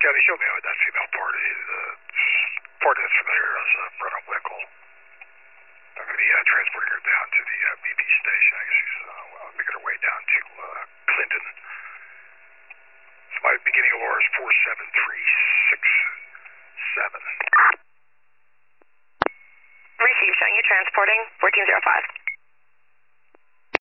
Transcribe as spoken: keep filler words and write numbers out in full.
Yeah, they showed me that female party. The party that's familiar as uh, Brenna Wickle. I'm going to be uh, transporting her down to the uh, B P station. I guess she's uh, making her way down to uh, Clinton. So my beginning of is four seven three six seven. Receive, showing you transporting fourteen oh five.